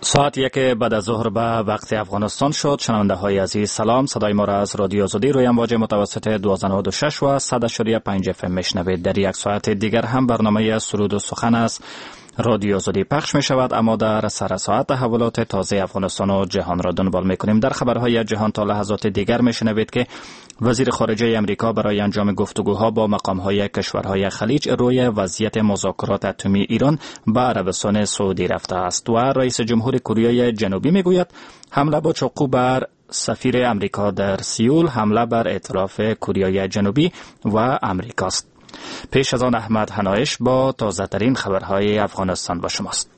ساعت 1 بعد از ظهر به وقت افغانستان شد. شنونده های عزیز سلام، صدای ما را از رادیو آزادی روی امواج متوسط 1296 و 100.5 FM میشنوید. در یک ساعت دیگر هم برنامه سرود و سخن است رادیو آزادی پخش می شود، اما در سر ساعت تحولات تازه افغانستان و جهان را دنبال می کنیم. در خبرهای جهان تا لحظات دیگر می شنوید که وزیر خارجه امریکا برای انجام گفتگوها با مقامهای کشورهای خلیج روی وضعیت مذاکرات اتمی ایران به عربستان سعودی رفته است و رئیس جمهور کره جنوبی می گوید حمله با چاقو بر سفیر امریکا در سیول حمله بر ائتلاف کره جنوبی و امریکاست. پیش از آن احمد حنایش با تازه ترین خبرهای افغانستان با شماست.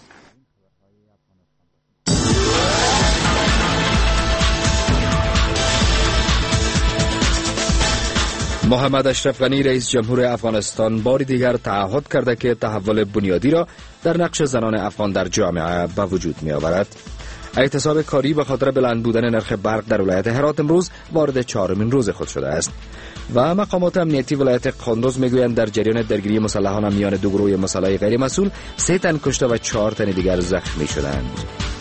محمد اشرف غنی رئیس جمهور افغانستان بار دیگر تعهد کرده که تحول بنیادی را در نقش زنان افغان در جامعه به وجود می آورد. اعتصاب کاری به خاطر بلند بودن نرخ برق در ولایت هرات امروز وارد 4مین روز خود شده است و مقامات امنیتی ولایت قندوز میگویند در جریان درگیری مسلحانه میان دو گروه مسلح غیر مسئول 3 تن کشته و 4 تن دیگر زخمی شدند.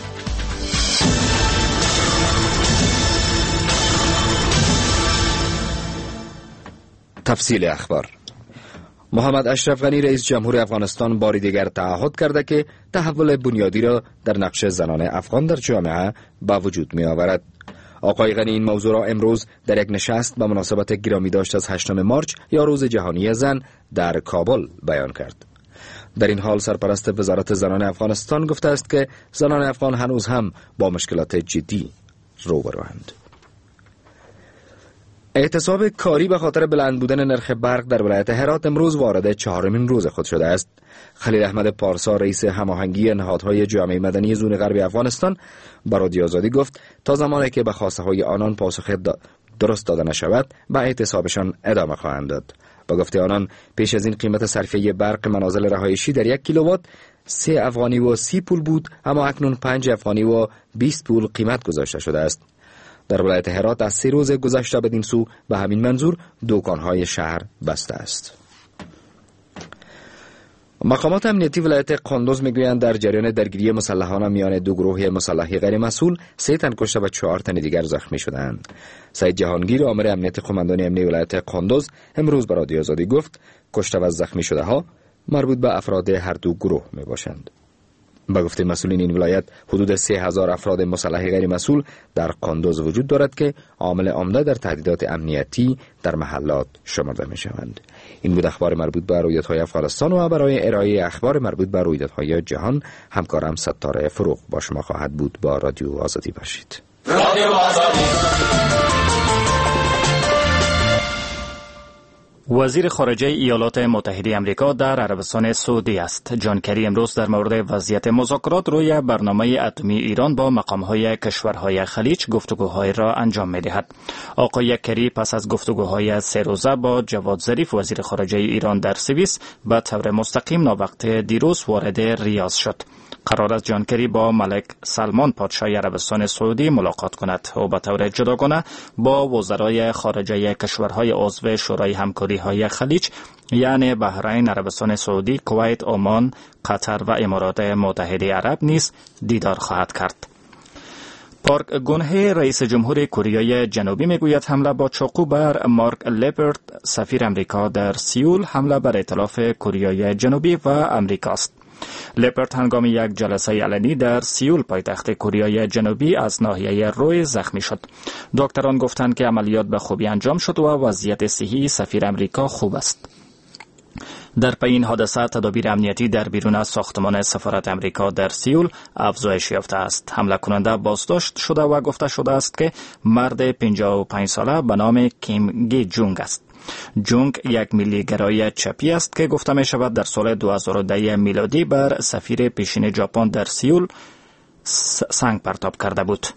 تفصیل اخبار. محمد اشرف غنی رئیس جمهور افغانستان بار دیگر تعهد کرده که تحول بنیادی را در نقش زنان افغان در جامعه به وجود می آورد. آقای غنی این موضوع را امروز در یک نشست به مناسبت گرامی داشت از 8 مارچ یا روز جهانی زن در کابل بیان کرد. در این حال سرپرست وزارت زنان افغانستان گفته است که زنان افغان هنوز هم با مشکلات جدی روبروند. اعتصاب کاری به خاطر بلند بودن نرخ برق در ولایت هرات امروز وارد 4مین روز خود شده است. خلیل احمد پارسا رئیس هماهنگی نهادهای جامعه مدنی زون غربی افغانستان به رادیو آزادی گفت تا زمانی که به خواسته های آنان پاسخ درست داده نشود به اعتصابشان ادامه خواهند داد. با گفته آنان پیش از این قیمت صرفه برق منازل رهایشی در 1 کیلووات 3 افغانی و 30 پول بود، اما اکنون 5 افغانی و 20 پول قیمت گذاشته شده است. در ولایت هرات از 3 روز گذشته بدین سو به همین منظور دکانهای شهر بسته است. مقامات امنیتی ولایت قندوز میگویند در جریان درگیری مسلحانه میان دو گروه مسلح غیر مسئول 3 تن کشته و 4 تن دیگر زخمی شدند. سید جهانگیر آمر امنیت قماندانی امنیتی ولایت قندوز امروز به رادیو آزادی گفت کشته و زخمی شده ها مربوط به افراد هر دو گروه می باشند. با گفته مسئولین این ولایت حدود 3000 افراد مسلح غیر مسئول در قندوز وجود دارد که عامل عمده در تهدیدات امنیتی در محلات شمرده می شوند. این بود اخبار مربوط به رویدادهای افغانستان و برای ارائه اخبار مربوط به رویدادهای جهان همکارم ستاره فروغ با شما خواهد بود. با رادیو آزادی باشید. رادیو آزادی. وزیر خارجه ایالات متحده آمریکا در عربستان سعودی است. جان کری امروز در مورد وضعیت مذاکرات روی برنامه اتمی ایران با مقامهای کشورهای خلیج گفتگوهای را انجام می‌دهد. آقای کری پس از گفتگوهای 3 روزه با جواد ظریف وزیر خارجه ایران در سوئیس به طور مستقیم ناوقت دیروز وارد ریاض شد. قرار است جان کری با ملک سلمان پادشاه عربستان سعودی ملاقات کند و به طور جداگانه با وزرای خارجه کشورهای عضو شورای همکاری های خلیج یعنی بحرین، عربستان سعودی، کویت، عمان، قطر و امارات متحده عرب نیز دیدار خواهد کرد. پارک گونهه رئیس جمهور کره جنوبی میگوید حمله با چاقو بر مارک لپرت سفیر امریکا در سیول حمله بر ائتلاف کره جنوبی و امریکاست. لپرت هنگام یک جلسه علنی در سیول پایتخت کره جنوبی از ناحیه روی زخمی شد. دکتران گفتند که عملیات به خوبی انجام شد و وضعیت صحی سفیر امریکا خوب است. در پی این حادثه تدابیر امنیتی در بیرون از ساختمان سفارت امریکا در سیول افزایش یافته است. حمله کننده بازداشت شده و گفته شده است که مرد 55 ساله به نام کیم گی جونگ است. جونگ یک ملیگرای چپی است که گفته می شود در سال 2010 میلادی بر سفیر پیشین ژاپن در سیول سنگ پرتاب کرده بود.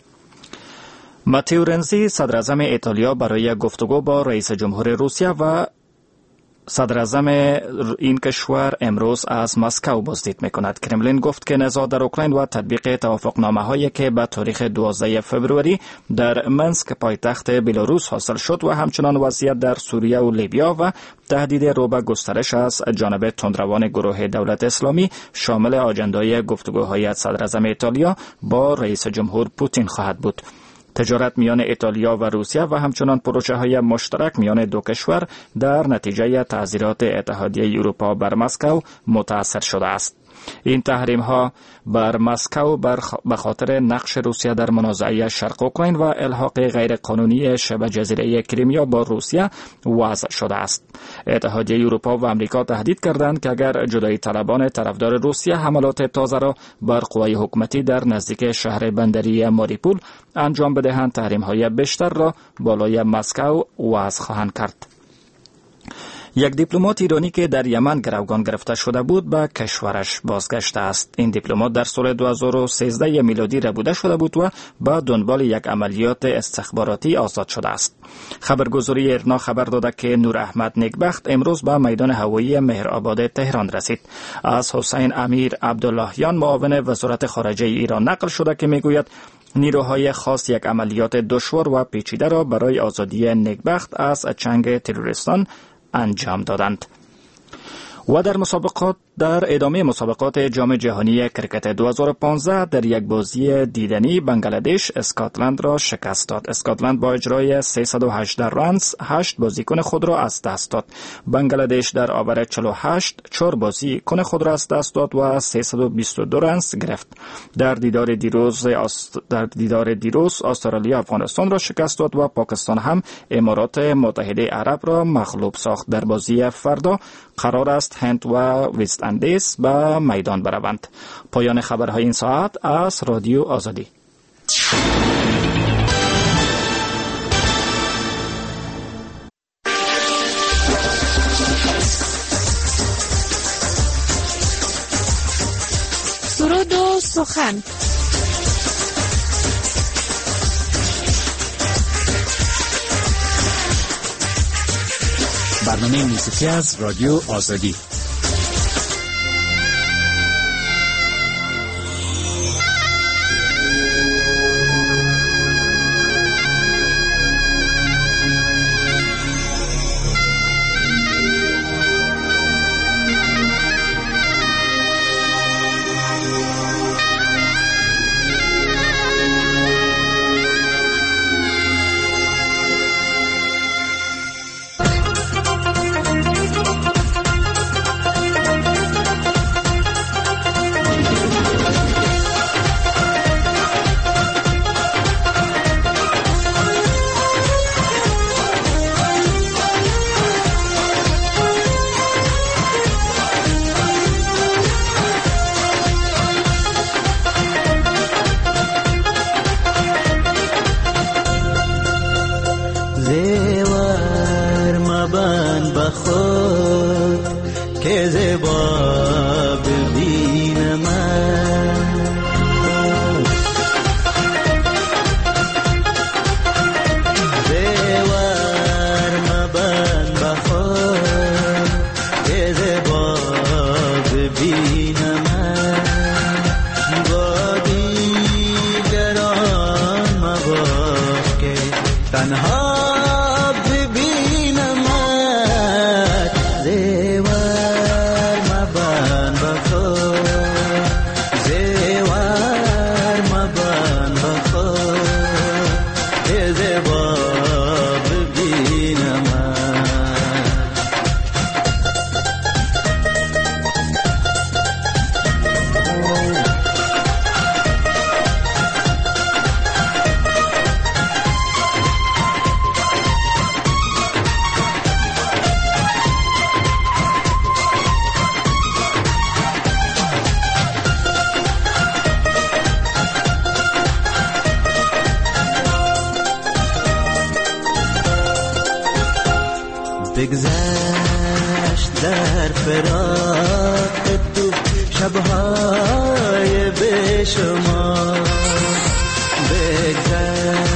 ماتئو رنزی صدر اعظم ایتالیا برای گفتگو با رئیس جمهور روسیه و صدر اعظم این کشور امروز از مسکو بازدید میکند. کرملین گفت که نزاع در اوکراین و تطبیق توافقنامه هایی که به تاریخ 12 فوریه در منسک پایتخت بلاروس حاصل شد و همچنان وضعیت در سوریه و لیبیا و تهدید رو به گسترش از جانب تندروان گروه دولت اسلامی شامل آجندای گفتگوهای صدر اعظم ایتالیا با رئیس جمهور پوتین خواهد بود. تجارت میان ایتالیا و روسیه و همچنان پروژه های مشترک میان دو کشور در نتیجه تعزیرات اتحادیه اروپا بر مسکو متاثر شده است. این تحریم ها بر مسکو به خاطر نقش روسیه در منازعه شرق اوکراین و الحاق غیر قانونی شبه جزیره کریمیا با روسیه وضع شده است. اتحادیه اروپا و آمریکا تهدید کردند که اگر جدایی طلبان طرفدار روسیه حملات تازه را بر قوای حکومتی در نزدیک شهر بندری ماریپول انجام بدهند، تحریم های بیشتر را بالای مسکو وضع خواهند کرد. یک دیپلمات ایرانی که در یمن گروگان گرفته شده بود به کشورش بازگشته است. این دیپلمات در سال 2013 میلادی ربوده شده بود و به دنبال یک عملیات استخباراتی آزاد شده است. خبرگزاری ایرنا خبر داده که نور احمد نیکبخت امروز به میدان هوایی مهرآباد تهران رسید. از حسین امیر عبداللهیان معاون وزارت خارجه ایران نقل شده که میگوید نیروهای خاص یک عملیات دشوار و پیچیده را برای آزادی نیکبخت از چنگ تروریستان انجام دادند. و در ادامه مسابقات جام جهانی کرکت 2015 در یک بازی دیدنی بنگلادش اسکاتلند را شکست داد. اسکاتلند با اجرای 318 رنز 8 بازیکن خود را از دست داد. بنگلادش در آور 48 4 بازیکن خود را از دست داد و 322 رنز گرفت. در دیدار دیروز استرالیا افغانستان را شکست داد و پاکستان هم امارات متحده عرب را مغلوب ساخت. در بازی فردا قرار است هند و وست اندیز به میدان بروند. پایان خبرهای این ساعت از رادیو آزادی. سرود و سخن. برنامه موسیقی از رادیو آزادی. بگذشت در فراق تو شبهای بیشمار،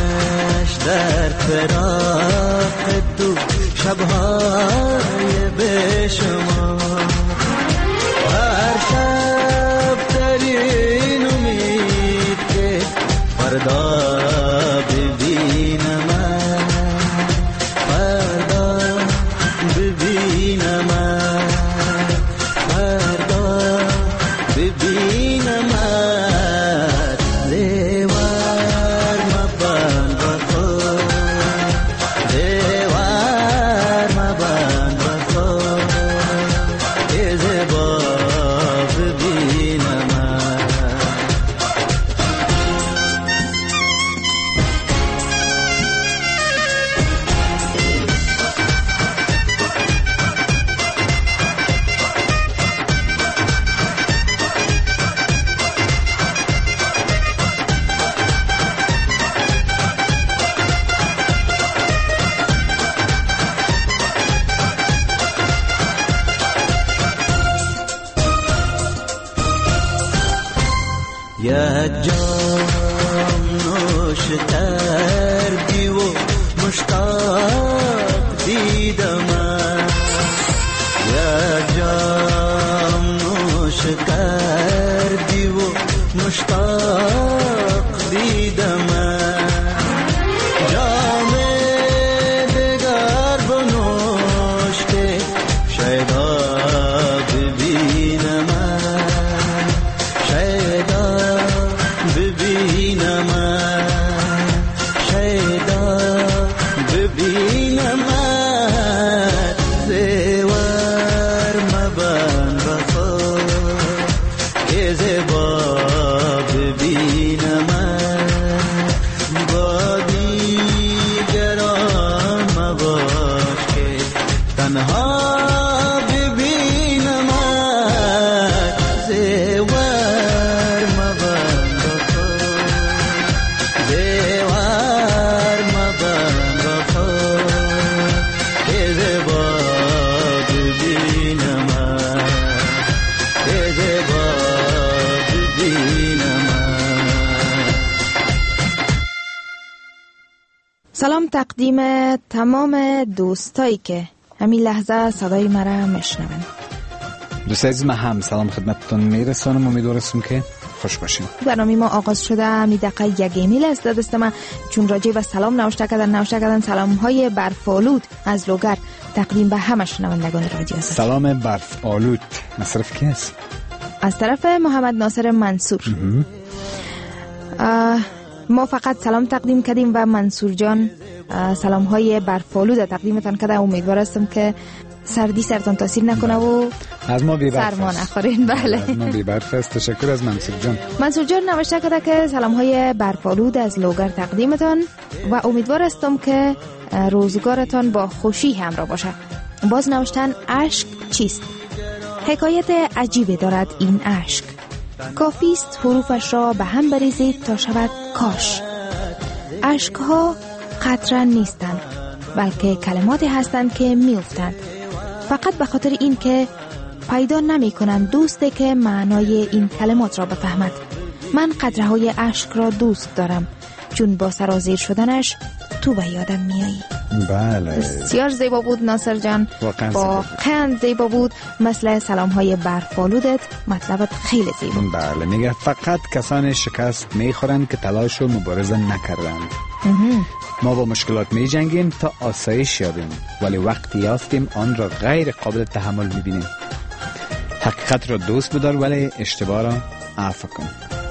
بگذشت در فراق تو شبهای شما هر شب ترین امید که فردا ببینم فردا ببینم فردا ببینم دیوار مبند بخور دیوار مبند بخور ای زیبا ببینم یا جام نوش کردی و مشتاق دیدم یا جام نوش کردی و مشتاق دیدم جام دگر بنوش که شیدا ببینم شیدا ببینم شیدا ببینم زیور مبند بخور که زیبا ببینم با دیگران مباش که تنها ببینم زیور مبند بخور زیور مبند بخور که زیبا ببینم که زیبا ببینم. سلام تقدیم تمام دوستایی که همین لحظه صدای مرا میشنون. دوست عزیز، من هم سلام خدمتتون میرسانم. امیدوارم که خوش باشین. برنامه ما آغاز شده. می دقیقه یک ایمیل است دست من چون راجع و سلام نوشته کردن سلام های برفالود از لوگر تقدیم به همه شنوندگان رادیو است. سلام برفالود مصرف کی است؟ از طرف محمد ناصر منصور. ما فقط سلام تقدیم کردیم و منصور جان سلام های برفالود تقدیمتان کرده. امیدوار هستم که سردی سرتان تاثیر نکنه و از ما بی‌برف سرما نخورین. بله، از ما بی‌برف است. تشکر از منصور جان. منصور جان نوشته کرده که سلام های برفالود از لوگر تقدیمتان و امیدوار هستم که روزگارتان با خوشی همراه باشه. باز نوشتن اشک چیست؟ حکایت عجیبی دارد این اشک. کافیست حروفش را به هم بریزید تا شود کاش. اشکها قطره نیستند بلکه کلماتی هستند که میافتند فقط به خاطر این که پیدا نمی کنند دوستی که معنای این کلمات را بفهمد. من قطره های اشک را دوست دارم چون با سرازیر شدنش تو به یادم میایی. بله، بسیار زیبا بود ناصر جان، واقعا زیبا بود. مثل سلام های برفالودت مطلبت خیلی زیبا. بله، میگه فقط کسانی شکست میخورند که تلاش و مبارزه نکردند. ما با مشکلات می جنگیم تا آسایش یابیم، ولی وقتی یافتیم آن را غیر قابل تحمل میبینیم. حقیقت را دوست بدار ولی اشتباه را عفو کن.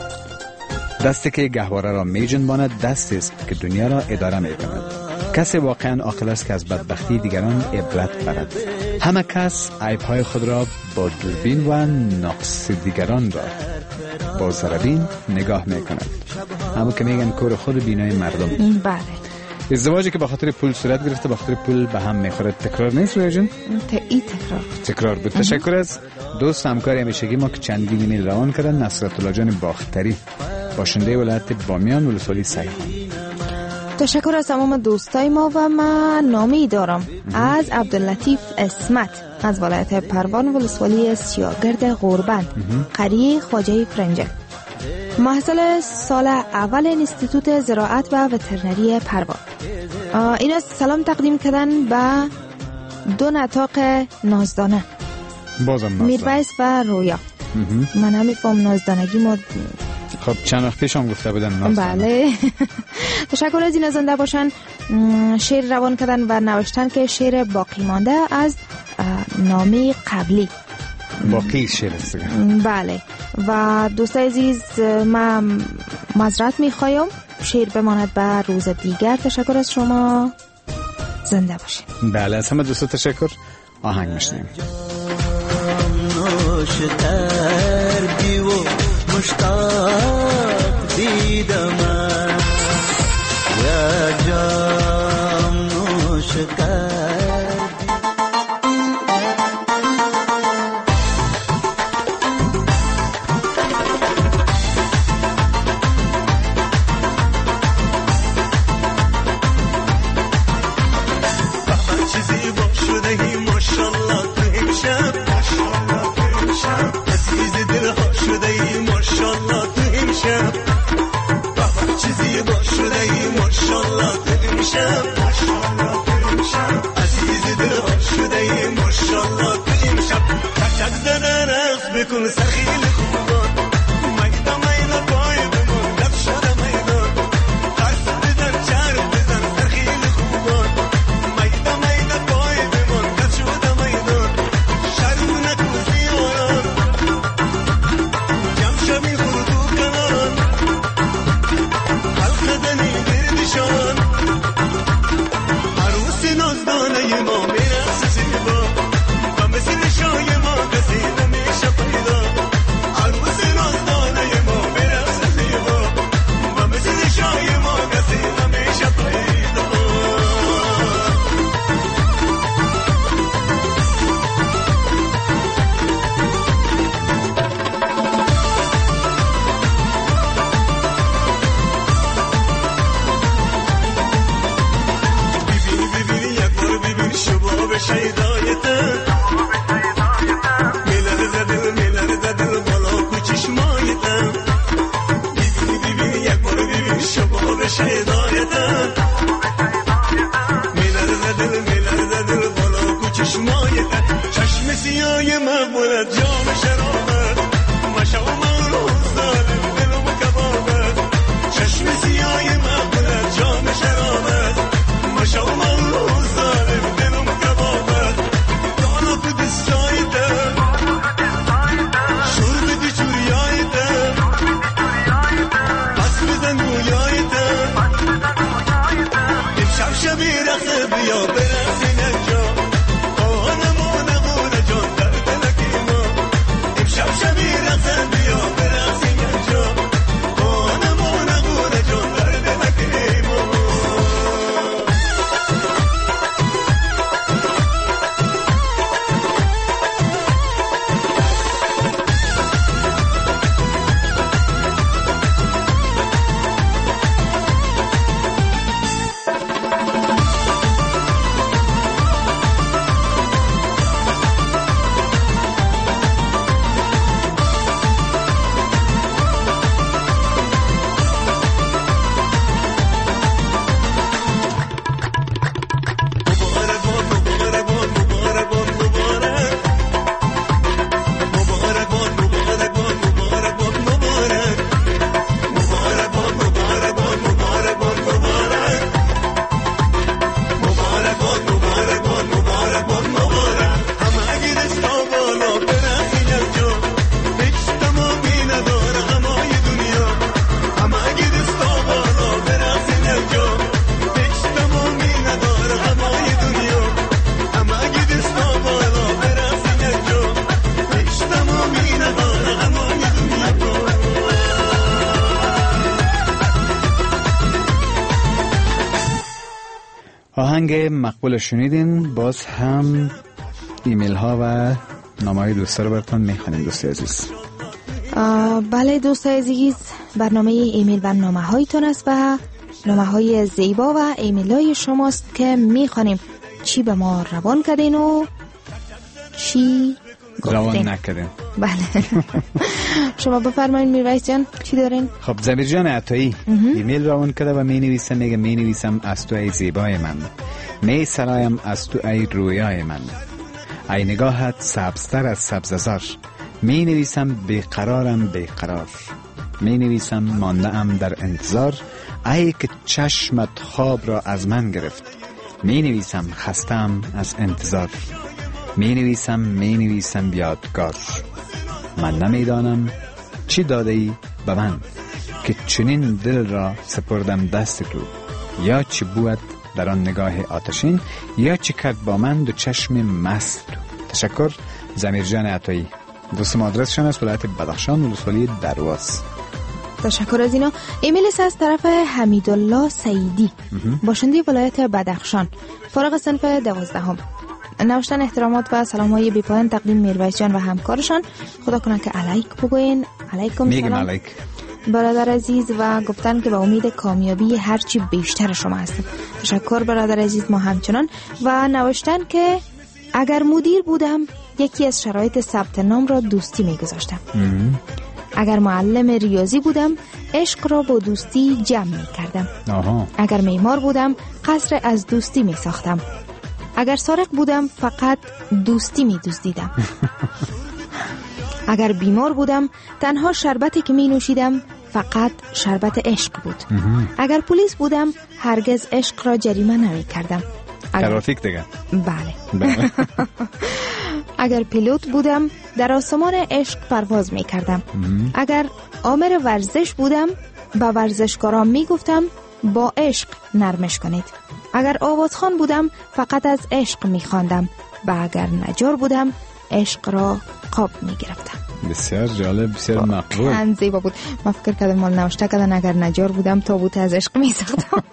دستی که گهواره را می جنباند دستی است که دنیا را اداره می کند. کسی واقعا عاقل است که از بدبختی دیگران عبرت برد. همه کس عیب‌های خود را با دوربین و نقص دیگران را با ذره‌بین نگاه می کند. همون که میگن کور خود بینای مردم. بله. ازدواجی که به خاطر پول صورت گرفته به خاطر پول به هم میخوره تکرار نیست روی جون؟ تکرار بود. تشکر از دوست همکار همیشگی ما که چندین ایمیل روان کردن. نصرت الله جان باختری، باشنده ولایت بامیان ولسوالی سیحان. تشکر از تمام دوستای ما و من نامی دارم از عبداللطیف اسمت از ولایت پروان ولسوالی سیاگرد غربند قریه خواجه فرنجه، محصل سال اول انستیتوت زراعت و وترنری پروان. اینا سلام تقدیم کردن به دو نطاق نازدانه، بازم نازدانه، میرویس و رویا. من نمیفهم نازدانگی ما. خب چند وقت پیش هم گفته بودن نازدانه. بله. تشکر از این زنده باشن. شعر روان کردن و نوشتن که شعر باقی مانده از نامه قبلی. باقی شعر است. بله. و دوستای عزیز، من معذرت میخوایم، شعر بماند به روز دیگر. تشکر از شما، زنده باشید. بله، از همه دوستا تشکر. آهنگ میشنیم. تردی و مشتاق دیدم یا جام نوش کردی. چیزی با شدهی ماشالله تو امشب، عزیز دلها شدهی ماشالله تو امشب، چیزی با شدهی ماشالله تو امشب، عزیز دلها شدهی ماشالله تو امشب. تک زدن رقص بکن سخیل خوبان، میدان میدان پای بمان لب شده میدان، قرص بزن چرب بزن سخیل خوبان، میدان میدان پای بمان لب شده میدان، شروع نکن زیاران جمع شمی خردو کنان، حلق زنی گردشان، عروس نازدانه ما میرقص زیبا و مثل شای ما کسی نمیشه پیدا. عروس نازدانه ما میرقص زیبا و مثل شای ما کسی نمیشه پیدا. ببینی یک بار ببین شباب شیدایته، میلرزه دل بالا کو چشمایته. ببینی یک بار ببین شباب شیدایته، میلرزه دل بالا کو چشمایته. چشم سیاه مقبولت جام شرابت، مشو مغروز داره دلم کبابت. چشم سیاه مقبولت جام شرابت، مشو مغروز داره دلم کبابت. دانا تو دستایته شور بدی چوریایته، پس بزن گویایته. امشب شبی رخصه بیا برقصین اینجا، آهنمونه غونه جان در دلکی ما. امشب شبی رخصه بیا برقصین اینجا، آهنمونه غونه جان در دلکی ما. آهنگ مقبول شنیدین. باز هم ایمیل ها و نامه های دوستا رو براتون میخوانیم دوستی عزیز. بله دوستای عزیز، برنامه ایمیل و نامه هایتون است و نامه های زیبا و ایمیل های شماست که میخوانیم چی به ما روان کردین و چی روان نکردیم. بله. شما بفرمایید میرویس جان چی دارین؟ خب زمیر جان عطایی ایمیل روان کرده و می نویسم، میگه می نویسم از تو ای زیبای من، می سرایم از تو ای رویای من، ای نگاهت سبزتر از سبززار، می نویسم بیقرارم بیقرار، می نویسم مانده ام در انتظار، ای که چشمت خواب را از من گرفت، می نویسم خستم از انتظار، می نویسم بیادگار، من نمیدانم چی داده ای به من که چنین دل را سپردم دست تو، یا چی بود در آن نگاه آتشین، یا چی کرد با من دو چشم مست تو. تشکر زمیر جان عطایی. دوستم آدرسشان است ولایت بدخشان ولسوالی درواز. تشکر از اینا. ایمیل از طرف حمیدالله سعیدی باشنده ولایت بدخشان فارغ صنف 12. نوشتن احترامات و سلام‌های بی‌پایان تقدیم میرویس جان و همکارشان. خدا کنه که علیک بگوین. علیکم سلام علیک. برادر عزیز و گفتن که با امید کامیابی هرچی بیشتر شما هستم. تشکر برادر عزیز. ما همچنان و نوشتن که اگر مدیر بودم یکی از شرایط ثبت نام را دوستی میگذاشتم. اگر معلم ریاضی بودم عشق را با دوستی جمع می کردم. اگر معمار بودم قصر از دوستی می ساختم. اگر سارق بودم فقط دوستی می دزدیدم. اگر بیمار بودم تنها شربتی که می نوشیدم فقط شربت عشق بود. اگر پلیس بودم هرگز عشق را جریمه نمی کردم. ترافیک دیگه. بله. اگر پیلوت بودم در آسمان عشق پرواز می کردم. اگر آمر ورزش بودم با ورزشکاران می گفتم با عشق نرمش کنید. اگر آوازخوان بودم فقط از عشق می خواندم و اگر نجار بودم عشق را قاب می گرفتم. بسیار جالب، بسیار مقبول. خیلی زیبا بود. من فکر کردم مال نوشته کردن اگر نجار بودم تابوت از عشق می ساختم.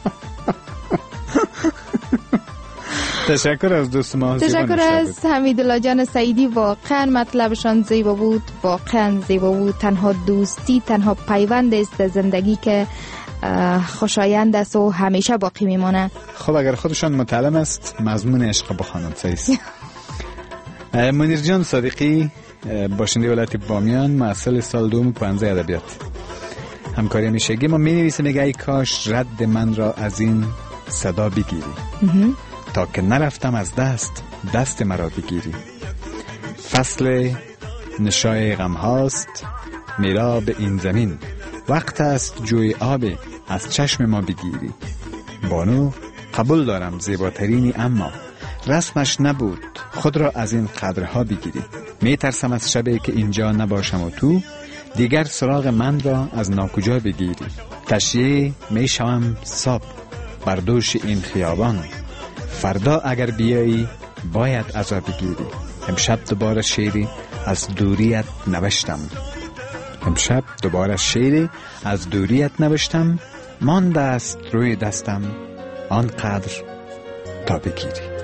تشکر از دوست ما. تشکر از حمیدالله جان سعیدی. واقعا مطلبشان زیبا بود. واقعا زیبا بود. تنها دوستی، تنها پیوند است زندگی که خوشایند است و همیشه باقی میمانه. خب اگر خودشان متعلم است مضمون عشق بخوانند. صحیح. منیر جان صادقی باشنده ولایت بامیان، محصل سال دوم پانزه ادبیات، همکاری همیشگی ما. می نویسه میگه ای کاش رد من را از این صدا بگیری تا که نرفتم از دست مرا بگیری. فصل نشای غم هاست میرا به این زمین، وقت است جوی آب از چشم ما بگیری. بانو قبول دارم زیباترینی اما رسمش نبود خود را از این قدرها بگیری. می ترسم از شبی که اینجا نباشم و تو دیگر سراغ من را از ناکجا بگیری. تشیه می شوم صبح بر دوش این خیابان، فردا اگر بیایی باید ازا بگیری. امشب دوباره شعری از دوریت نوشتم، مانده است روی دستم آنقدر تا بگیری.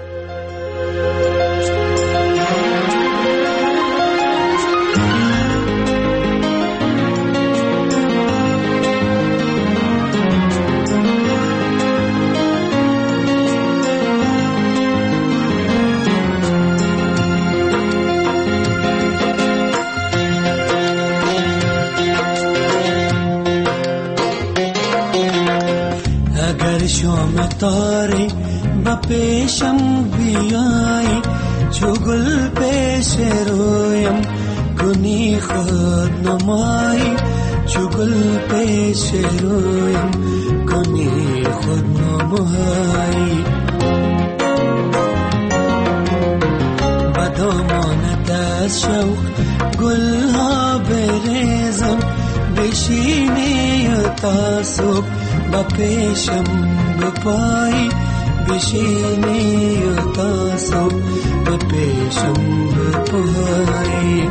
تاری با پیشم بیایی، چو گل پیش رویم کنی خود نمایی، چو گل پیش رویم کنی خود نمایی. با دامانت از شوق گل ها بریزم، بشینی تا صبح با پیشم بپایی، بشینی تا صبح با پیشم بپایی.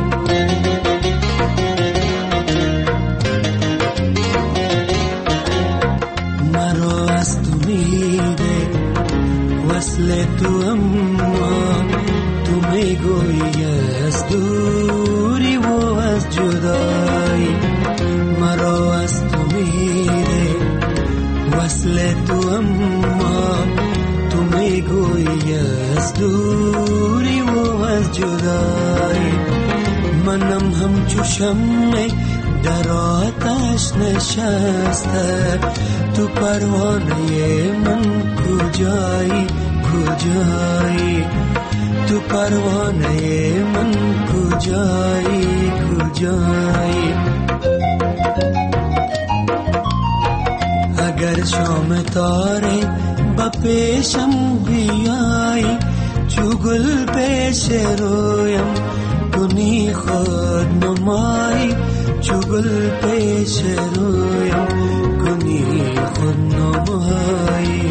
مرا از تو میده وصل تو، اما تو میگویی از دوری و از جدایی. مرا از تو میده وصل تو، اما تو میگویی از دوری و از جدایی. منم همچو شمع در آتش نشسته، تو پروانه من کجایی کجایی، تو پروانه من کجایی کجایی. اگر شام تاره با پیشم بیایی، چو گل پیش رویم کنی خود نمایی، چو گل پیش رویم کنی خود نمایی.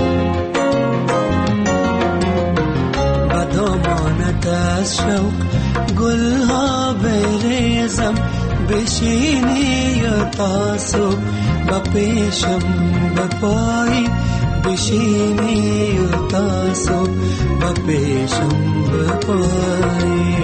با دامانت از شوق گلها بریزم، بشینی و تاسو با پیشم بپایی، بشینی و تاسو با پیشم بپایی.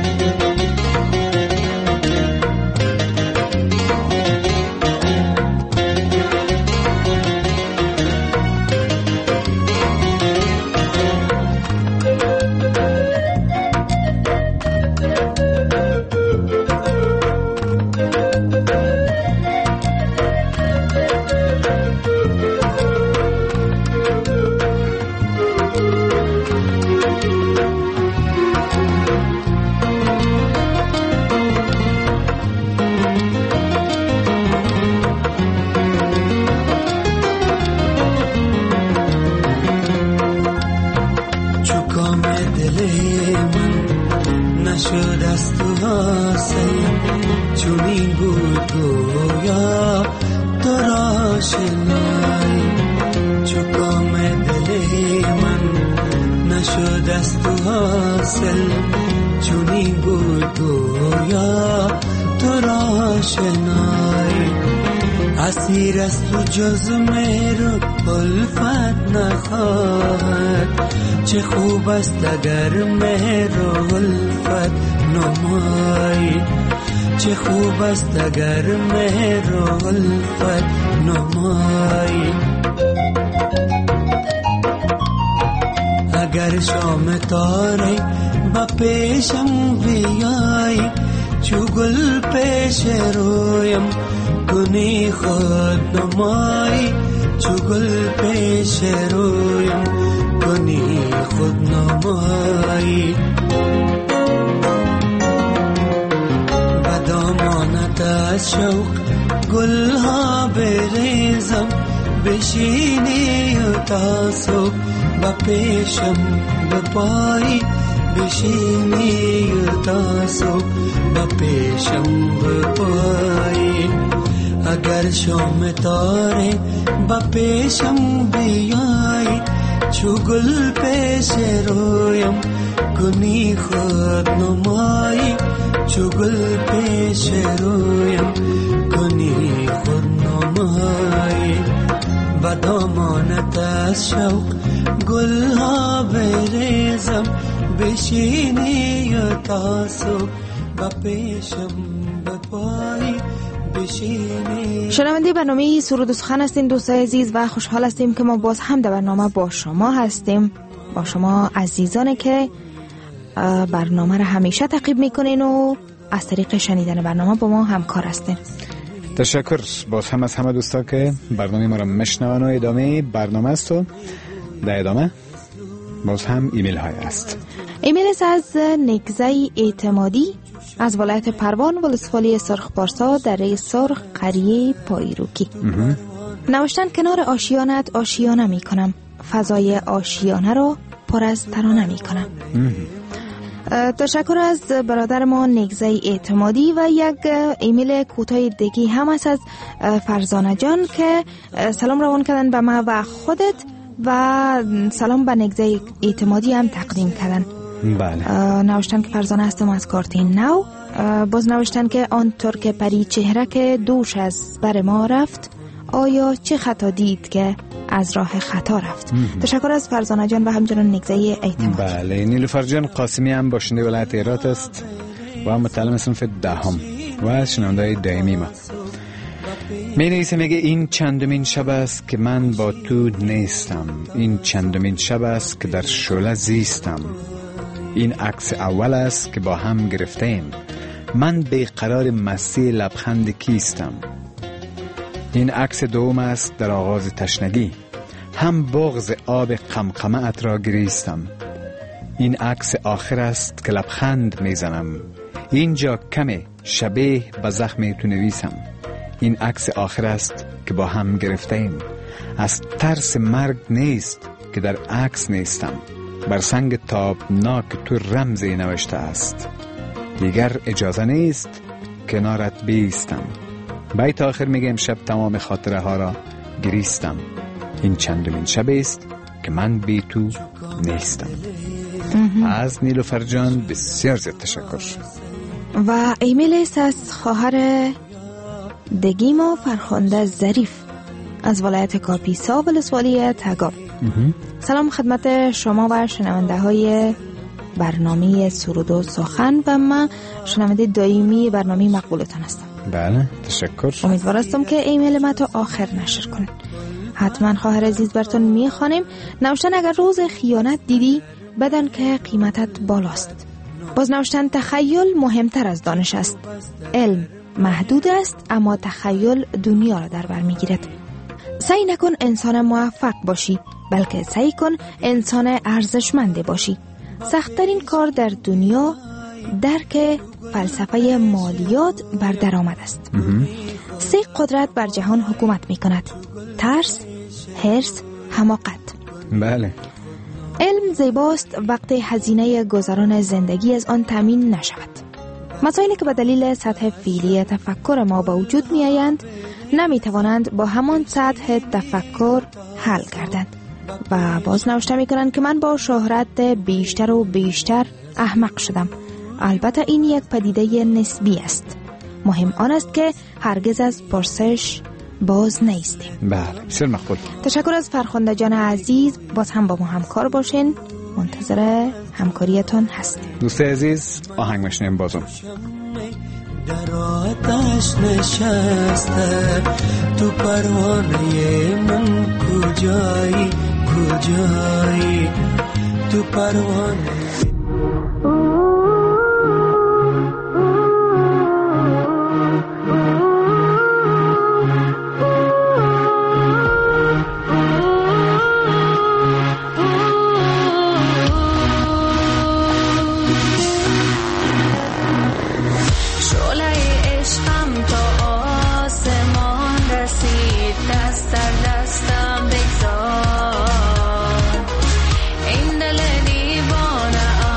نشد از تو حاصل، چونین بود گویا تو را شنای. چو کام دل من نشد از تو حاصل، چونین بود گویا تو را شنای. اسیر از تو جز مهر الفت نخواهد، چه خوب است اگر مهر الفت نمایی، چه خوب است اگر مهر الفت نمایی. اگر شام تاره با پیشم بیایی، چو گل پیش رویم کنی خود نمایی، چو گل پیش رویم کنی خود نمایی. و دامانت از شوق گلها بریزم، بشینی و تاسو با پیشم بپایی، بشینی و تاسو با پیشم بپایی. اگر شام تاره با پیشم بیایی، چو گل پیش رویم کنی خود نمایی، چو گل پیش رویم کنی خود نمایی. و دامانت از شوق گلها بریزم، بشینی و تاسو با پیشم بپایی. شنونده برنامه سرود و سخن هستین دوستای عزیز و خوشحال هستیم که ما باز هم در برنامه با شما هستیم، با شما عزیزانی که برنامه را همیشه تعقیب میکنین و از طریق شنیدن برنامه با ما همکار هستین. تشکر باز هم از همه دوستا که برنامه ما را میشنون و ادامه برنامه است و در ادامه باز هم ایمیل های است. ایمیل است از نگزه اعتمادی از ولایت پروان ولسوالی سرخ پارسا دره سرخ قریه پایروکی. نوشتن کنار آشیانت آشیانه می کنم، فضای آشیانه رو پر از ترانه می کنم. تشکر از برادر ما نگزه اعتمادی و یک ایمیل کوتاه دیگه هم است از فرزانه جان که سلام روان کردن به ما و خودت و سلام به نگزه اعتمادی هم تقدیم کردن. بله. نوشتن که فرزانه هستم از کارتین نو. باز نوشتن که آنطور که پری چهره که دوش از بر ما رفت، آیا چه خطا دید که از راه خطا رفت. تشکر از فرزانه جان و همچنان نگزه اعتمادی. بله. نیلوفر جان قاسمی هم باشنده ولایت هرات است و متعلم صنف دهم و شنونده دائمی ما. می نویسه میگه این چندمین شب است که من با تو نیستم، این چندمین شب است که در شعله زیستم، این عکس اول است که با هم گرفتیم، من بیقرار مسیح لبخند کیستم. این عکس دوم است در آغاز تشنگی. هم بغض آب قمقمه‌ات را گریستم. این عکس آخر است که لبخند میزنم. اینجا کمه شبیه به زخم تو نویسم. این عکس آخر است که با هم گرفته ایم. از ترس مرگ نیست که در عکس نیستم. بر سنگ تابناک تو رمزی نوشته است. دیگر اجازه نیست کنارت بیستم. بیت آخر میگم شب تمام خاطره ها را گریستم. این چندمین شب است که من بی تو نیستم. از نیلوفر جان بسیار زیاد تشکر. و ایمیل است از خواهر دگیما فرخنده ظریف از ولایت کاپیسا ولسوالی تگاب. سلام خدمت شما و شنونده های برنامه سرود و سخن و من شنونده دائمی برنامه مقبولتان هستم. بله تشکر. امیدوار هستم که ایمیل ما تا آخر نشر کنید. حتما خواهر عزیز براتون میخوانیم. نوشتن اگر روز خیانت دیدی بدن که قیمتت بالاست. باز نوشتن تخیل مهمتر از دانش است. علم محدود است اما تخیل دنیا را در بر میگیرد. سعی نکن انسان موفق باشی بلکه سعی کن انسان ارزشمند باشی. سخت‌ترین کار در دنیا درک فلسفه مالیات بر درآمد است. 3 قدرت بر جهان حکومت می‌کند: ترس، حرص، حماقت. بله. علم زیباست وقتی هزینه گذران زندگی از آن تامین نشود. مسائلی که به دلیل سطح فعلی تفکر ما به وجود می‌آیند نمی‌توانند با همان سطح تفکر حل گردند. و باز نوشته می‌کنند که من با شهرت بیشتر و بیشتر احمق شدم. البته این یک پدیده نسبی است. مهم آن است که هرگز از پرسش باز نیستیم. بله بسیار مقبول. تشکر از فرخنده جان عزیز. باز هم با ما همکار باشین. منتظر همکاریتان هستیم. دوست عزیز آهنگ میشنیم بازم. در آتش نشسته تو پروانه من کجایی کجایی تو پروانه این دل دیوانه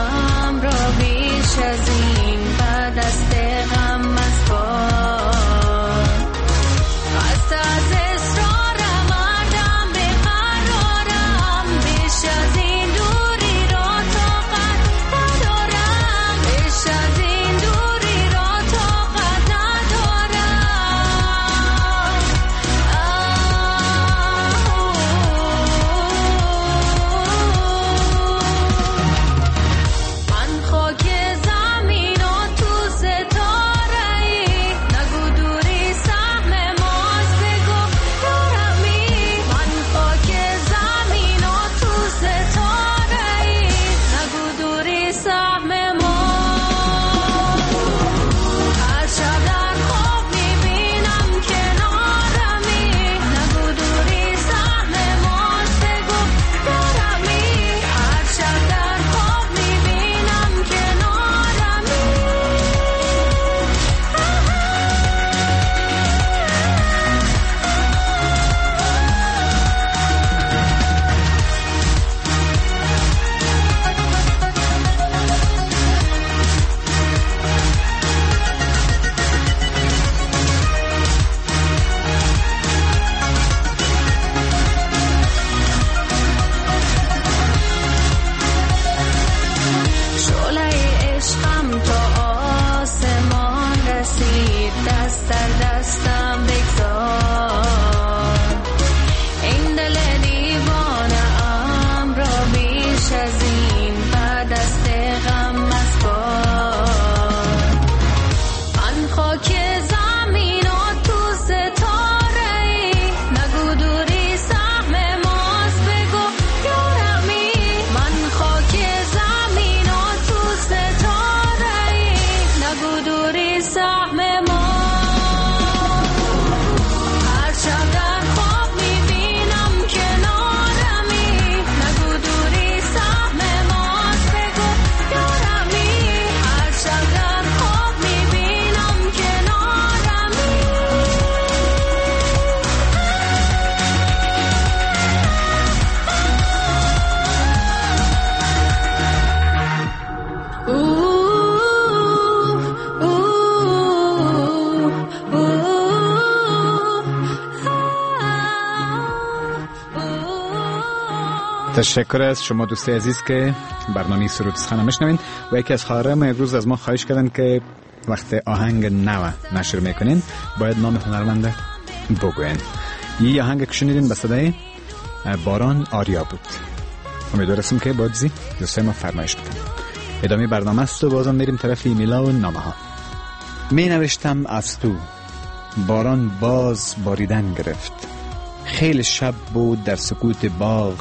تشکر از شما دوستی عزیز که برنامه سرود سخن میشنوین و یکی از خواهرام امروز از ما خواهش کردن که وقت آهنگ نو نشر میکنین باید نام هنرمنده بگوین. یه آهنگ که شنیدین به صدای باران آریا بود. امیدوارم که بازی دوستای ما فرمایش بدن. ادامه برنامه است و بازم میریم طرف ایمیلا و نامه ها. می نوشتم از تو باران باز باریدن گرفت، خیلی شب بود در سکوت باغ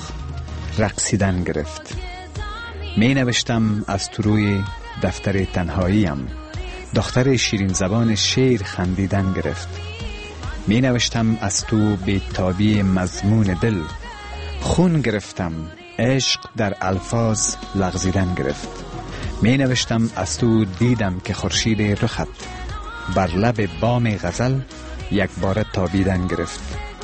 رقصیدن گرفت. می نوشتم از تو روی دفتر تنهاییم، دختر شیرین زبان شعر خندیدن گرفت. می نوشتم از تو بی‌تابی مضمون دل، خون گرفتم عشق در الفاظ لغزیدن گرفت. می نوشتم از تو دیدم که خورشید رخت بر لب بام غزل یک بار تابیدن گرفت.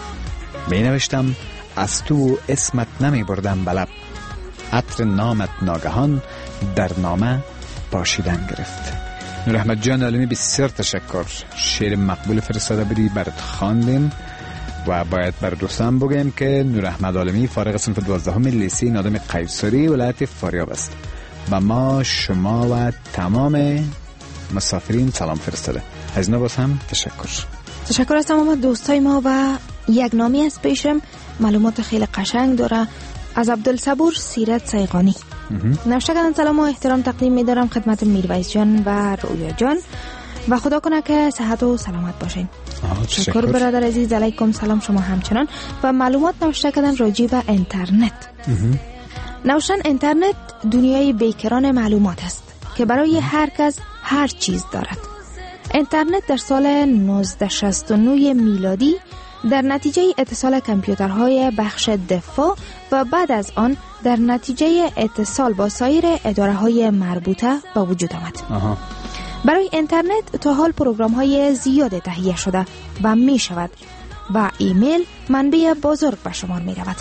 می نوشتم از تو اسمت نمی بردم بلب، عطر نامت ناگهان در نامه پاشیدن گرفت. نور احمد جان عالمی بسیار تشکر، شعر مقبول فرستاده بودی برات خواندیم و باید بر دوستان بگیم که نور احمد عالمی فارغ صنف 12 لیسه نادم قیصری ولایت فاریاب است. و ما شما و تمام مسافرین سلام فرستاده. از نو باز هم تشکر از تمام دوستای ما. و یک نامی از پیشم معلومات خیلی قشنگ داره از عبدالصبور سیرت سیغانی. نوشته کردن سلام و احترام تقدیم می‌دارم خدمت میرویس جان و رویا جان و خدا کنه که صحت و سلامت باشین. تشکر برادر عزیز. علیکم سلام شما همچنان. و معلومات نوشته کردن راجع به اینترنت. نوشتن اینترنت دنیای بیکران معلومات است که برای هر کس هر چیز دارد. اینترنت در سال 1969 میلادی در نتیجه اتصال کامپیوترهای بخش دفاع و بعد از آن در نتیجه اتصال با سایر اداره‌های مربوطه به وجود آمد. برای اینترنت تا حال پروگرام‌های زیاد تهیه شده و می شود و ایمیل منبع بزرگ به شمار می رود.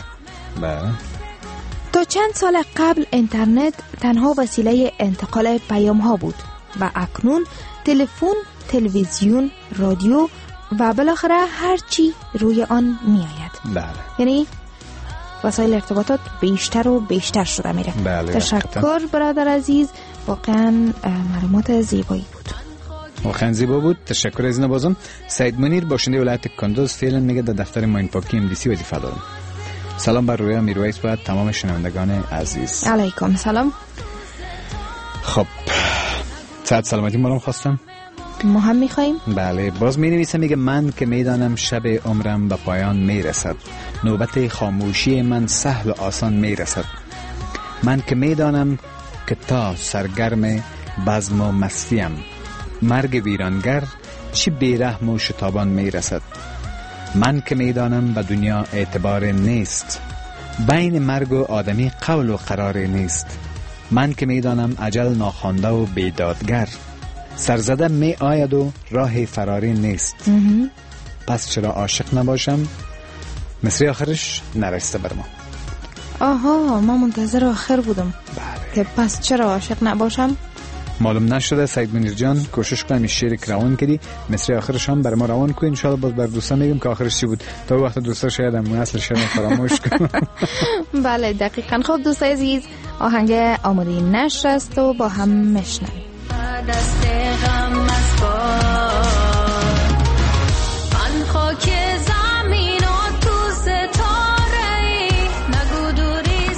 تا چند سال قبل اینترنت تنها وسیله انتقال پیام‌ها بود و اکنون تلفن، تلویزیون، رادیو و بالاخره هر چی روی آن می آید. یعنی وسایل ارتباطات بیشتر و بیشتر شده میره. تشکر برادر عزیز، واقعا معلومات زیبایی بود. واقعا زیبا بود. تشکر از نوازم. سید منیر باشنده ولایت کندوز فعلا میگه در دفتر ماین پاکی MDC وظیفه دارم. سلام بر رویا میرویس و تمام شنوندگان عزیز. علیکم سلام. خب صحت سلامتی ما رو خواستم. ما هم میخواییم. بله. باز می نویسه میگه من که میدانم شب عمرم به پایان میرسد، نوبت خاموشی من سهل و آسان میرسد. من که میدانم که تا سرگرم بزم و مستیم، مرگ ویرانگر چی بیرحم و شتابان میرسد. من که میدانم به دنیا اعتبار نیست، بین مرگ و آدمی قول و قرار نیست. من که میدانم اجل ناخوانده و بیدادگر، سرزده می آید و راه فراری نیست. پس چرا عاشق نباشم؟ مصری آخرش نرسته بر ما. آها ما منتظر آخر بودم. که پس چرا عاشق نباشم؟ معلوم نشده. سید منیر جان کوشش کنم این شعر که روان کردی مصری آخرش هم بر ما روان کنی. انشاءالله باز بر دوستان میگم که آخرش چی بود. تا وقت دوستا شاید هم اصل شعر فراموش کنم. بله دقیقاً. خب دوستای عزیز آهنگ آماده نشر است و با هم میشنویم. دست غم از بار من خاک زمین و تو ستاره ای نگو دوری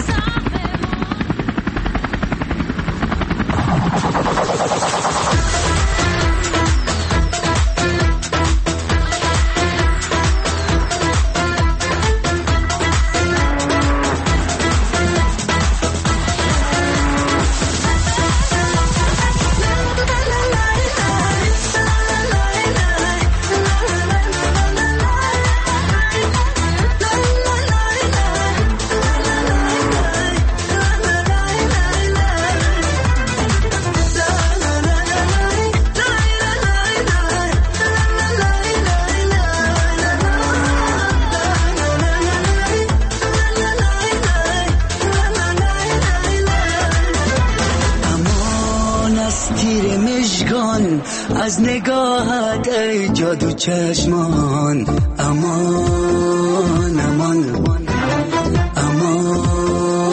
از نگاهت ای جادو چشمان، امان امان امان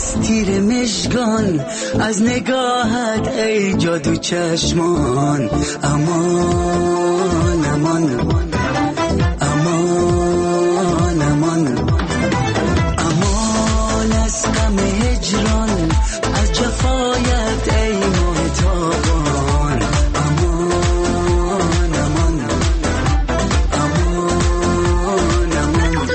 از تیر مژگان، از نگاهت ای جادو چشمان. امان امان امان امان امان از غم هجران، از جفایت ای ماه تابان. امان امان امان امان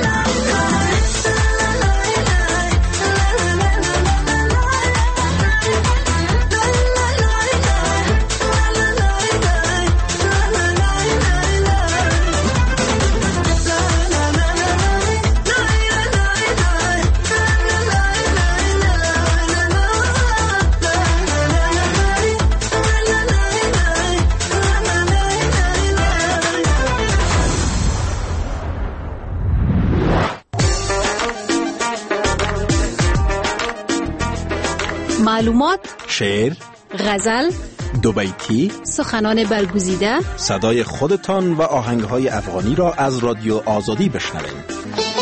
معلومات، شعر، غزل، دو بیتی، سخنان برگزیده، صدای خودتان و آهنگهای افغانی را از رادیو آزادی بشنوید.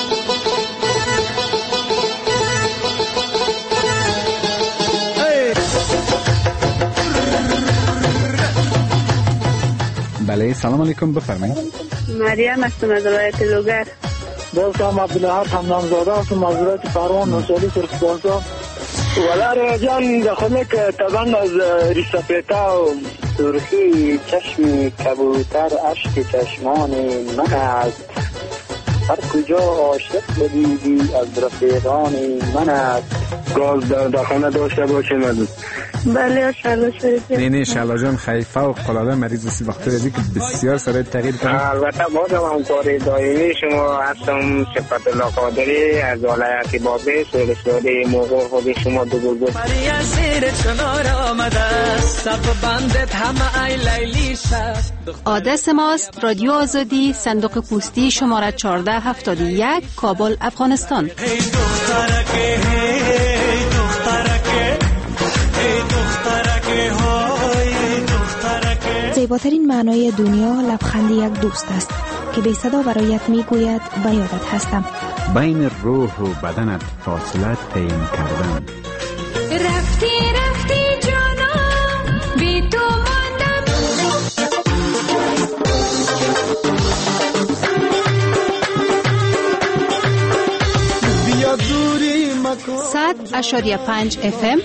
بله، سلام علیکم، بفرمایید. مریم هستم از ولایت لوگر. دوستم عبدالحق حمدانزاده هستم از ولایت پروان نوشالی سرخپارسا. ولی جان داخل که طبعا از ریسپیتا و سرخی چشم کبوتر اشک چشمان من است. هر کجا عاشق بدیدی از رفیقان من است. گاز در داخل داشته باشیم. بله شلا شریف. نه شلا جان خیلی فوق العاده مریض است. وقتی رسید که بسیار سریع تغییر کنه. البته بازم همکاری دائمی شما هستم. صفت الله قادری از ولایت بابی سولسواری موقع خود شما دو بزرگ. مریا شیر کنار آمده صف بندت همه ای لیلی شد. آدرس ماست رادیو آزادی، صندوق پستی شماره 1471 کابل، افغانستان. ای دخترکه ای دخترکه ای دخترکه های دخترکه. زیباترین معنای دنیا لبخند یک دوست است که بی صدا برایت میگوید به یادت هستم. بین روح و بدنت فاصله تعیین کردن. رفتی رفتی جانم بی تو ماندم. بیا دوری مکن 100.5 FM.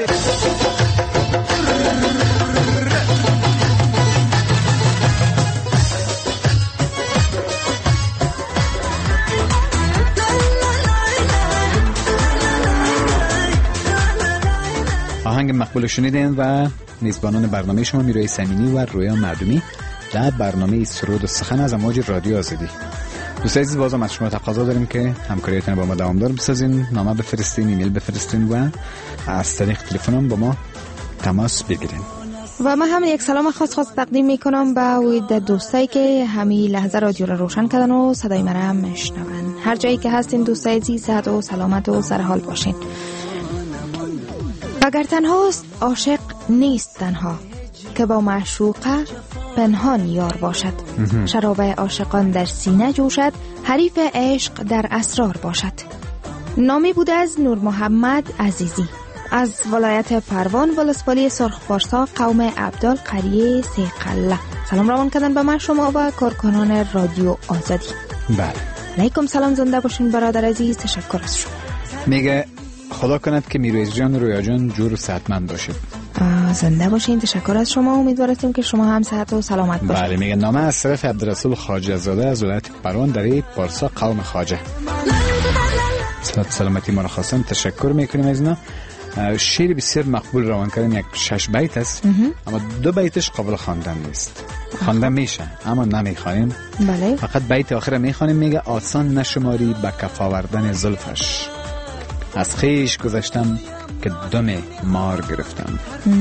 آهنگ مقبول شنیدین و میزبانان برنامه شما میرای سمینی و رویا مردمی در برنامه سرود و سخن از امواج رادیو آزادی. دوستان عزیز، بازم از شما تقاضا داریم که همکاریتون با ما دوامدار بسازین، نامه بفرستین، ایمیل بفرستین و از طریق تلفن هم با ما تماس بگیرین. و من هم یک سلام خاص تقدیم میکنم به دوستایی که همین لحظه رادیو را روشن کردن و صدای مرا هم میشنون. هر جایی که هستین دوستای عزیز، صحت و سلامت و سرحال باشین. اگر تنهاست عاشق نیست تنها، که با معشوقه پنهان یار باشد. شراب عاشقان در سینه جوشد، حریف عشق در اسرار باشد. نامی بود از نور محمد عزیزی از ولایت پروان ولسوالی سرخپارسا، قوم عبدال، قریه سیقله. سلام روان کردن به من، شما و کارکنان رادیو آزادی. بله، علیکم سلام، زنده باشین برادر عزیز. تشکر از شما. میگه خدا کند که میرویز جان و رویا جان جور و صحتمند باشید. زنده باشین. تشکر از شما. امیدوارم که شما هم صحت و سلامت باشید. بله، میگه نامه از طرف عبدالرسول خواجه زاده از ولایت پروان در پارسا، قوم خواجه. سلامتی ما را خواستم. تشکر میکنیم از اینا. شعر بسیار مقبول روان کردن، یک 6 بیت است، اما 2 بیتش قابل خواندن نیست. خواندن میشه اما نمیخوانیم. بله. فقط بیت آخر میخوانیم. میگه آسان نشماری به کف آوردن زلفش، از خیش گذشتم که دم مار گرفتم.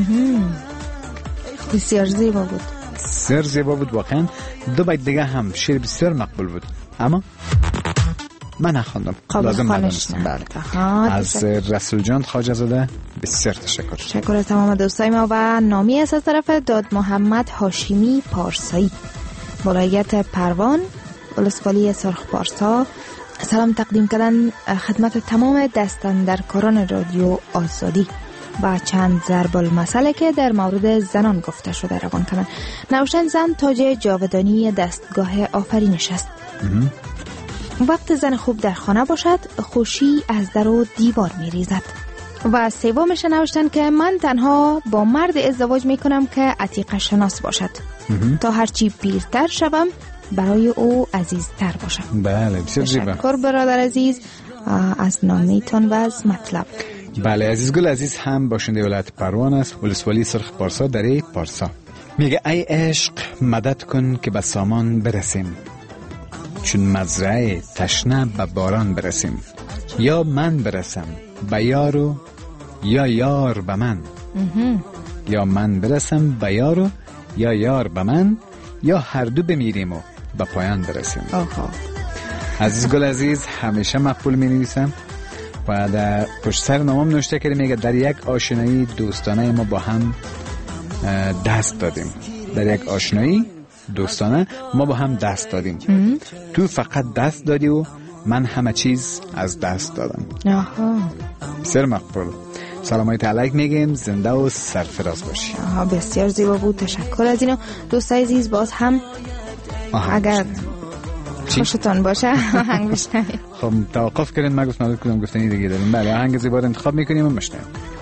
بسیار زیبا بود. بسیار زیبا بود واقعا. 2 بیت دیگه هم شعر بسیار مقبول بود اما من نخواندم، لازم ندانستم. بله. از رسول جان خواجه زاده بسیار تشکر. تشکر از تمام دوستای ما. و نامی از طرف داد محمد هاشمی پارسایی، ولایت پروان ولسوالی سرخپارسا، سلام تقدیم کردن خدمت تمام دستاندرکاران رادیو آزادی با چند ضرب المثل که در مورد زنان گفته شده روان کنند. نوشتن زن تاج جاودانی دستگاه آفرینش است. وقت زن خوب در خانه باشد خوشی از در و دیوار می ریزد. و سومش نوشتن که من تنها با مرد ازدواج می کنم که عتیقه شناس باشد تا هرچی پیرتر شوم برای او عزیزتر باشم. بله بسیار زیبا. تشکر برادر عزیز از نامیتون و از مطلب. بله عزیزگل عزیز هم باشنده ولایت پروان است، ولسوالی سرخ پارسا دره پارسا. میگه ای عشق مدد کن که به سامان برسیم، چون مزرعه تشنه به باران برسیم. یا من برسم به یارو یا یار به من. یا من برسم به یارو یا یار به من، یا هر دو بمیریم و به پایان برسیم. عزیز گل عزیز همیشه مقبول می نویسم و در پشت سر نامم نوشته کرده، میگه در یک آشنایی دوستانه ما با هم دست دادیم. در یک آشنایی دوستانه ما با هم دست دادیم. تو فقط دست دادی و من همه چیز از دست دادم. بسیار مقبول. سلامایت علیک میگیم، زنده و سرفراز باشی. بسیار زیبا بود، تشکر از اینو. دوستای عزیز باز هم اگر خوشتان باشه آهنگ بشنوید. خب توقف کردین، ما گفتم کدوم گفتنی دیگه داریم. بله آهنگ زیبا رو انتخاب میکنیم و میشنویم.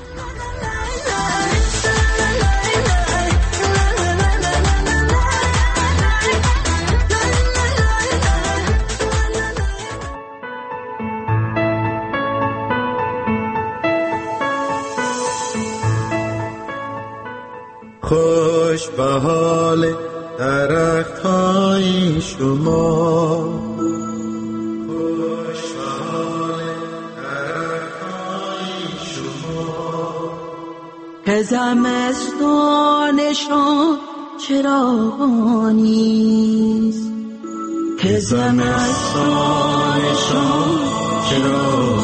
خوش به حال درخت های شما، خوش به حال درخت های شما، که زمستانشان چرا نیست، که زمستانشان چرا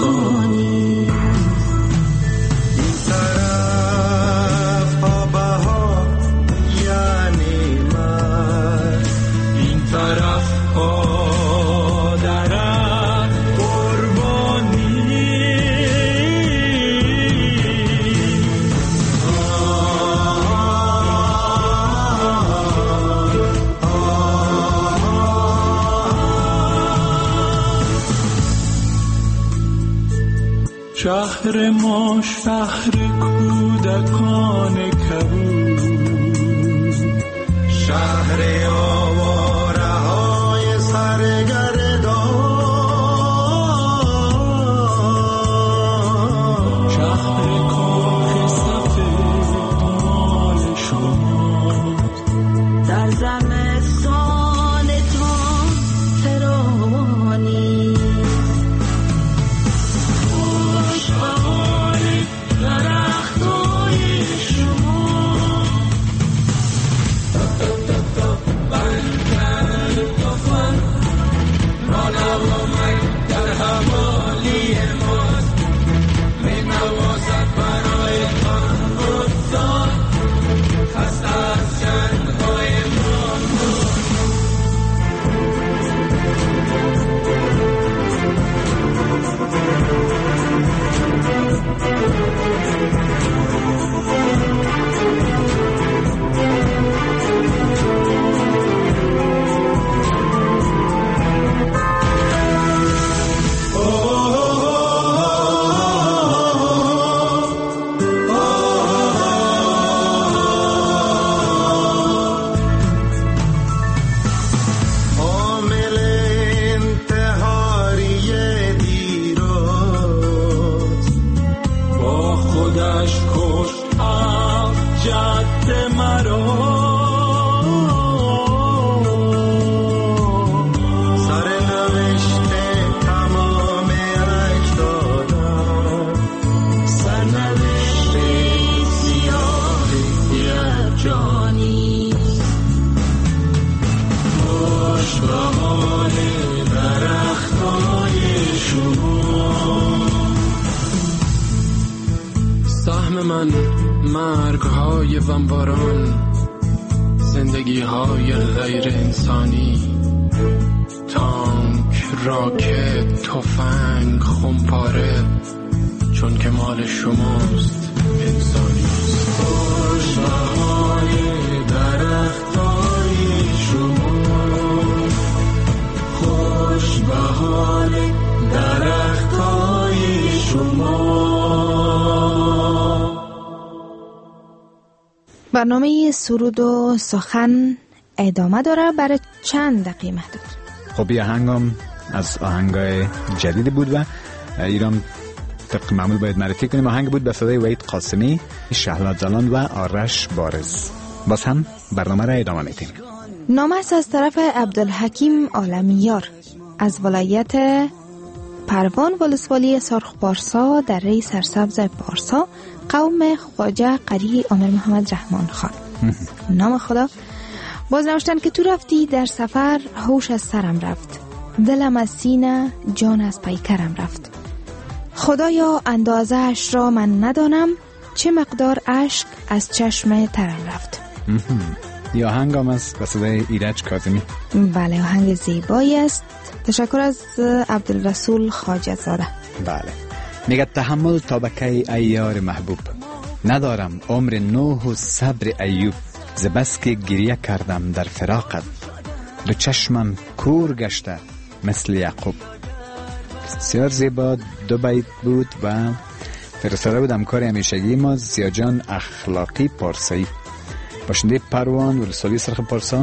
شهر ما شهر کودکان کبود، شهر آواره های سرگردان، شهر کاخ سفید مال شما، در زمستان تو ترانی مرگ‌های وامباران، زندگی‌های غیر انسانی، تانک راکت تفنگ خمپاره چون که مال شماست انسانیست. خوش بهای درختای شما، خوش بهای درختای شما. برنامه سرود و سخن ادامه داره برای چند دقیقه محدود. خب یه آهنگم از آهنگای جدید بود و ایران طبق معمول باید معرفی کنیم. آهنگ بود به صدای وحید قاسمی، شهلا جلان و آرش بارز. باز هم برنامه را ادامه میدیم. نامه است از طرف عبدالحکیم عالمیار از ولایت پروان ولسوالی سرخ پارسا در ری سرسبز پارسا، قوم خواجه قری عامر محمد رحمان خان. نام خدا. باز نوشتن که تو رفتی در سفر، هوش از سرم رفت، دلم از سینه، جان از پیکرم رفت. خدایا اندازه‌اش را من ندانم، چه مقدار اشک از چشم ترم رفت. یا آهنگ هم است به صدای ایرج کاظمی. بله، آهنگ زیبایی است. تشکر از عبدالرسول خواجه زاده. بله. میگه تحمل تا بکی ای یار محبوب، ندارم عمر نوح و صبر ایوب. ز بس که گریه کردم در فراقت، دو چشمم کور گشته مثل یعقوب. بسیار زیبا دو بیت بود و فرستاده بود همکار همیشگی ما زیاجان اخلاقی پارسایی، باشنده پروان ولسوالی سرخ پارسا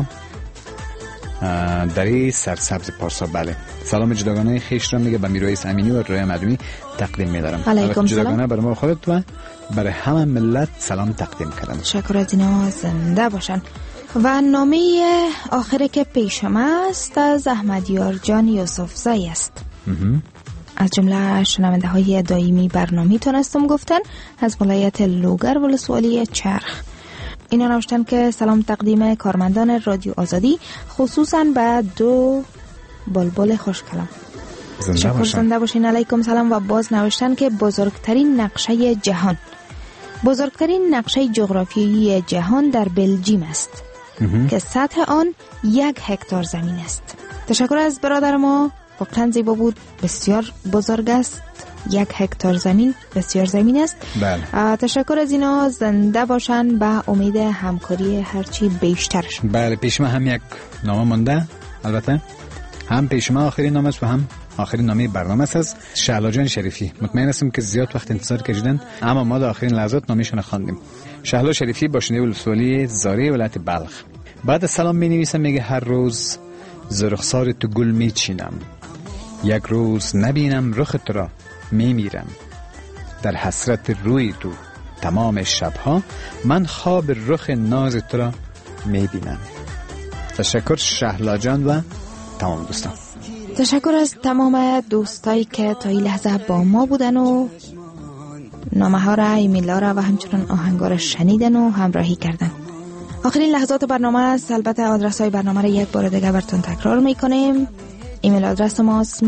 دری سرسبز پارسا. بله، سلام جداگانه خیش را میگه به میرایس امینی و رویا مدومی تقدیم میدارم. علیکم جداگانه برای ما خودت و برای همه ملت سلام تقدیم کردم. شکر از اینا، زنده باشن. و نامه آخری که پیشم است از احمدیار جان یوسف زایی است. از جمله شنونده های دائمی برنامه تونستم گفتن از ولایت لوگر ولسوالی چرخ. اینا نوشتن که سلام تقدیم کارمندان رادیو آزادی، خصوصا به دو بلبل خوشکلام. زنده باشین. علیکم سلام. و باز نوشتن که بزرگترین نقشه جهان، بزرگترین نقشه جغرافیایی جهان در بلژیم است که سطح آن 1 هکتار زمین است. تشکر از برادر ما، واقعا زیبا بود، بسیار بزرگ است. 1 هکتار زمین بسیار زمین است. بله. تشکر از اینا، زنده باشن، به امید همکاری هرچی بیشترش. بله، پیش ما هم یک نامه مونده، البته هم پیش ما آخرین نامه است و هم آخرین نامه برنامه است از شهلا جان شریفی. مطمئن هستم که زیاد وقت انتظار کشیدن، اما ما در آخرین لحظات نامه‌شون خواندیم. شهلا شریفی باشنده ولسوالی زاری ولایت بلخ. بعد سلام می‌نویسه، میگه هر روز ز رخسار تو گل میچینم، یک روز نبینم رخت را میمیرم، در حسرت روی تو تمام شبها من خواب رخ ناز تو را میبینم. تشکر شهلا جان و تمام دوستان. تشکر از تمام دوستایی که تا این لحظه با ما بودن و نامه ها را، ایمیل ها را و همچنان آهنگا را شنیدن و همراهی کردن. آخرین لحظات برنامه است. البته آدرس های برنامه را یک بار دیگه براتون تکرار میکنیم. ایمیل آدرس ماست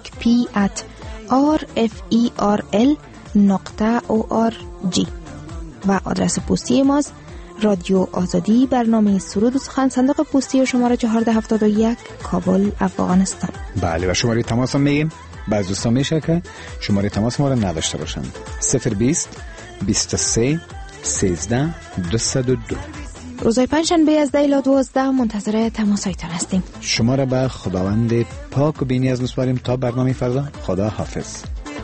musicp@rferl.org و آدرس پستی ماست رادیو آزادی، برنامه سرود و سخن، صندوق پستی شماره 1471 کابل، افغانستان. بله، و شماره تماس هم میگیم. بعض دوستان میشه که شماره تماس ما رو نداشته باشن. 020 23 13 202. روزهای پنجشنبه از 10 تا 12 منتظر تماسایتان هستیم. شما را به خداوند پاک و بینی از میسپاریم تا برنامه فردا. خدا حافظ.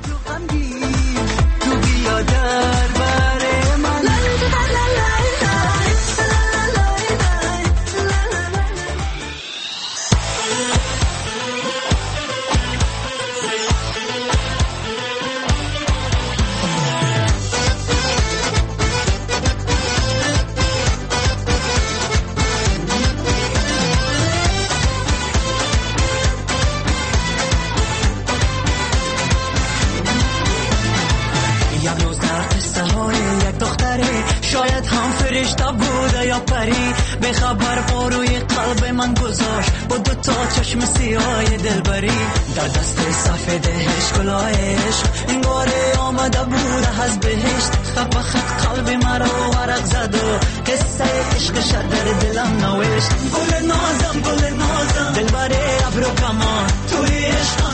به خبر پاروی قلب من گذاشت با 2 چشم سیاه دلبری، در دست سفیدش گلای عشق انگار آمده بود از بهشت. خط به خط قلب مرا ورق زد و قصه عشقش در دلم نوشت. گل نازم دلبر ابرو کمان توی عشق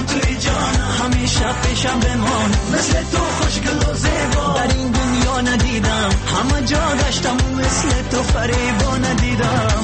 پیشم بمان، مثل تو خوشگل و زیبا در این دنیا ندیدم، همه جا گشتم و مثل تو فریبا ندیدم.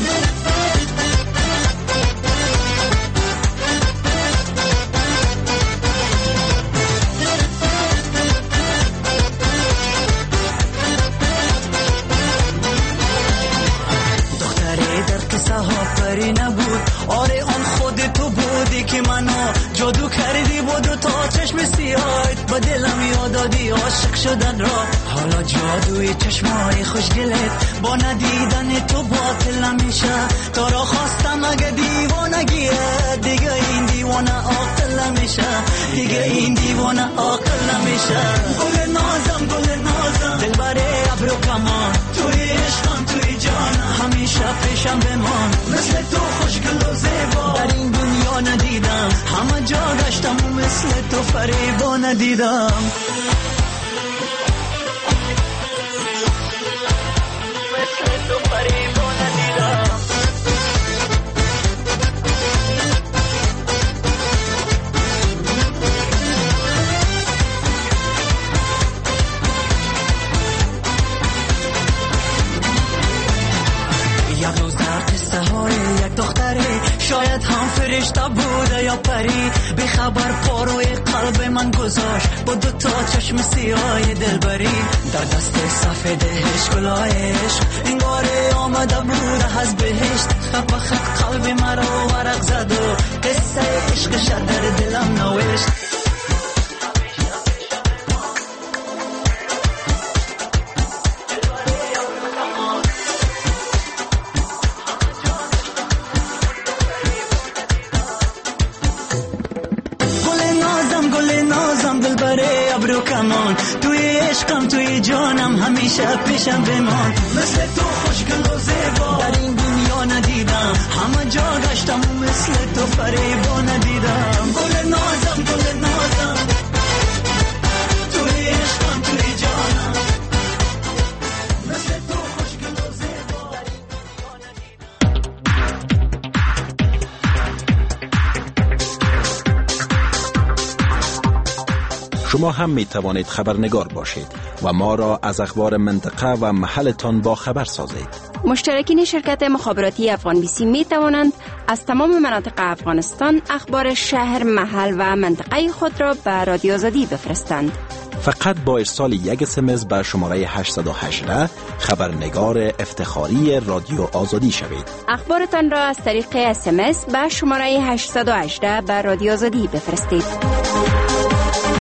پری نبود، آره اون خود تو بودی که منو جادو کردی بود و تا چشم سیاهت با دلم یاد دادی عاشق شدن را. حالا جادوی چشمای خوشگلت با ندیدن تو باطل نمیشه، تا را خواستم اگه دیوانگیه دیگه این دیوانه عاقل نمیشه، دیگه این دیوانه عاقل نمیشه. گل نازم گل نازم دلبره ابرو کمان، توی عشقم توی جانم همیشه پیشم بمان، مثل تو خوشگل و زیبا در این دنیا ندیدم، همه جا گشتم و مثل تو فریبا ندیدم. مثل تو فریبا ندیدم. یک روز در قصه های یک دختره، شاید هم فرشته بوده یا پری، بی خبر پاروی قلب من گذاشت با دو تا چشم سیاه دلبری. در دست سفید گلای عشق انگاره آمده بوده از بهشت، خط به خط قلب مرا ورق زد و قصه عشقش در دلم نوشت. دلبره ابرو کمان، توی عشقم توی جانم همیشه پیشم بمان، مثل تو خوشگل و زیبا در این دنیا ندیدم، همه جا گشتم و مثل تو فریبا ندیدم. گل نازم گل نازم توی عشقم توی جانم، مثل تو خوشگل و زیبا در این دنیا ندیدم. شما هم می توانید خبرنگار باشید و ما را از اخبار منطقه و محلتان با خبر سازید. مشترکین شرکت مخابراتی افغان بیسی می توانند از تمام مناطق افغانستان اخبار شهر، محل و منطقه خود را به رادیو آزادی بفرستند. فقط با ارسال یک SMS به شماره 818 خبرنگار افتخاری رادیو آزادی شوید. اخبارتان را از طریق SMS به شماره 818 به رادیو آزادی بفرستید.